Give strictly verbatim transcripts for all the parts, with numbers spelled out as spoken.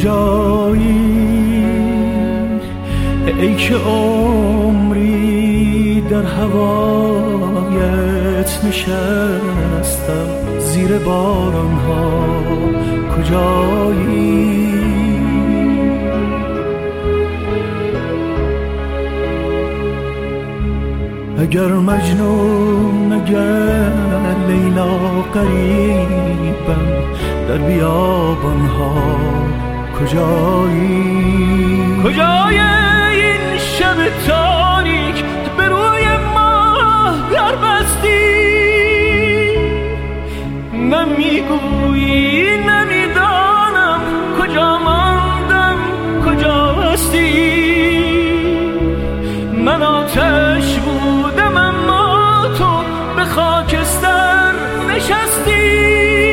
کجایی ای که عمری در هوایت نشستم زیر بارانها، کجایی اگر مجنون اگر لیلا قریبم در بیابانها، کجایی کجای این شب تاریک به روی ماه در بستی، نمیگویی نمیدانم کجا ماندم کجا هستی. من آتش بودم اما تو به خاکستر نشستی.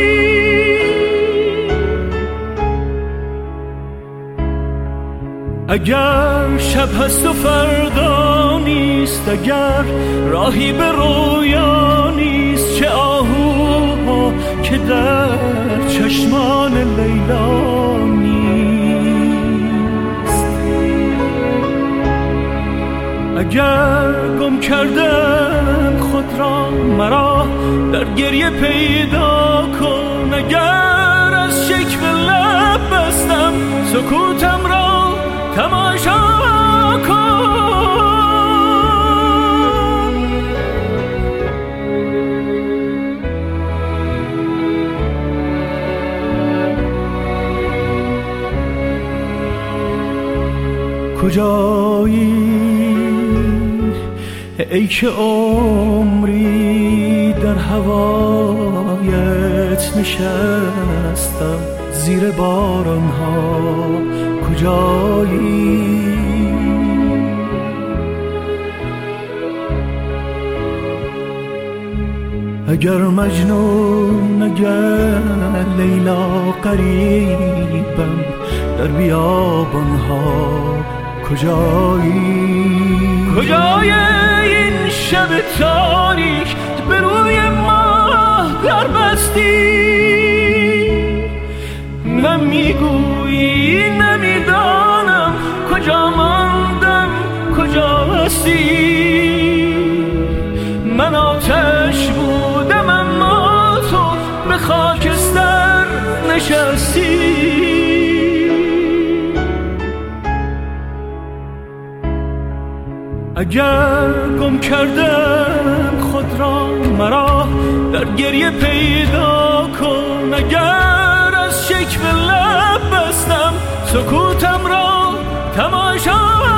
اگر شب هست و فردا نیست، اگر راهی به رویا نیست، چه آهوها که در چشمان لیلا نیست. اگر گم کردم خود را مرا در گریه پیدا کن، اگر از شکوه لب بستم سکوتم را تماشا کن. کجایی ای که عمری در هوایت نشستم زیر بارانها، کجایی اگر مجنون اگر لیلا قریبم در بیابانها، کجایی کجای این شب تاریک به روی ماه در بستی، نمیگویی نمیدانم کجا ماندم کجا هستی. من آتش بودم اما تو به خاکستر نشستی. اگر گم کردم خود را مرا در گریه پیدا کن، اگر از شکوه لب بستم سکوتم را تماشا